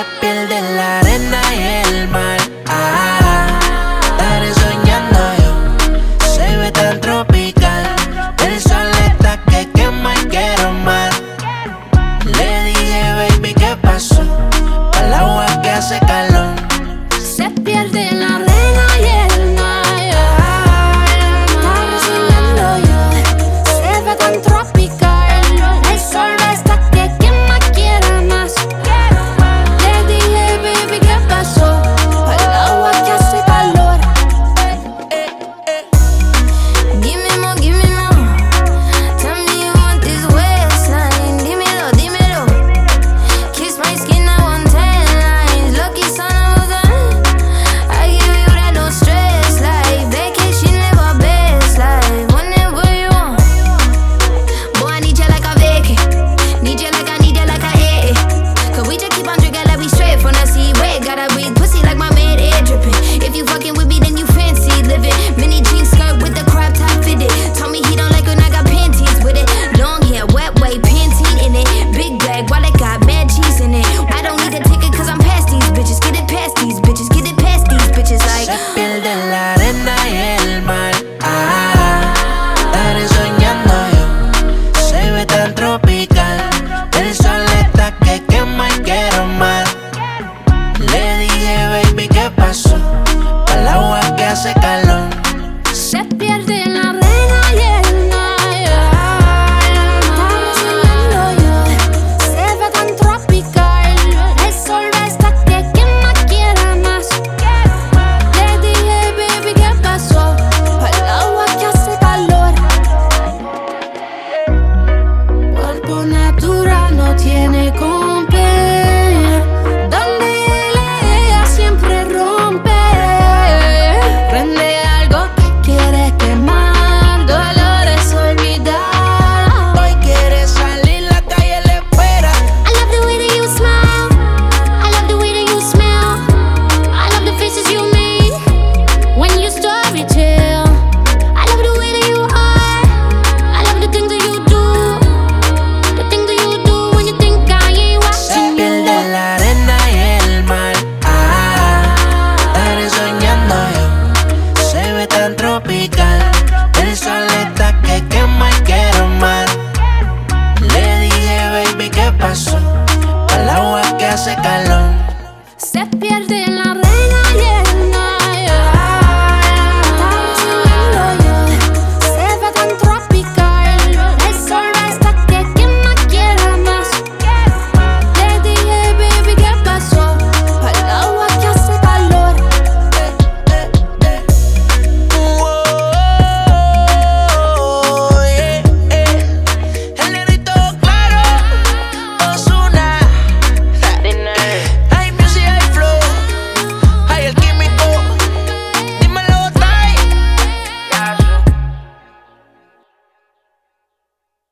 Se pierde en la arena y el mar. Estaré soñando yo. Se ve tan tropical. El sol está que quema y quiero más. Le dije, baby, ¿qué pasó? Al agua que hace calor. Se pierde en la arena y el mar. Estaba soñando yo. Se ve tan tropical. El sol está que quema, quiere más. Le dije, baby, ¿qué pasó? Al agua que hace calor. Give me more, give me more. Tell me you want this waistline. Dímelo, dímelo. Kiss my skin, I want 10 lines. Lucky son of a gun. I give you that no stress life. Vacation, live our best life. Whenever you want. Boy, I need you like a vacay. Need you like I need you like a AA. Cause we just keep on drinking like we straight from the seaway. Gotta breathe pussy like my maid air dripping. If you fucking with me, then you fancy living. Mini jean skirt with the crop top fitted. Told me he don't like when I got panties with it. Long hair, wet way, Pantene in it. Big bag, while it got mad cheese in it. I don't need a ticket cause I'm past these bitches. Get it past these bitches, get it past these bitches like. Se pierde en la arena y el mar. Estaré soñando yo. Se ve tan tropical. El sol está que quema y quiero más. Le dije, baby, ¿qué pasó? Al agua que hace calor. Se pierde en la arena y el mar. Estaba soñando yo. Se ve tan tropical. El sol está que quema, quiere más. Le dije, baby, ¿qué pasó? Al agua que hace calor. Cuerpo natural no tiene compe. Donde ella siempre rompe. Prende algo que quiere quemar. Dolores olvidar. Hoy quiere salir, la calle le espera. I love the way that you smile. I love the way that you smell. I love the faces you make when you story tell. I love the way that you are. I love the things that you do. The things that you do when you think I ain't Se watching pierde you. en la arena y el mar. Estaré soñando yo. Se ve tan tropical. El sol está que quema y quiero más. Le dije, baby, ¿qué pasó? Al agua que hace calor. Se pierde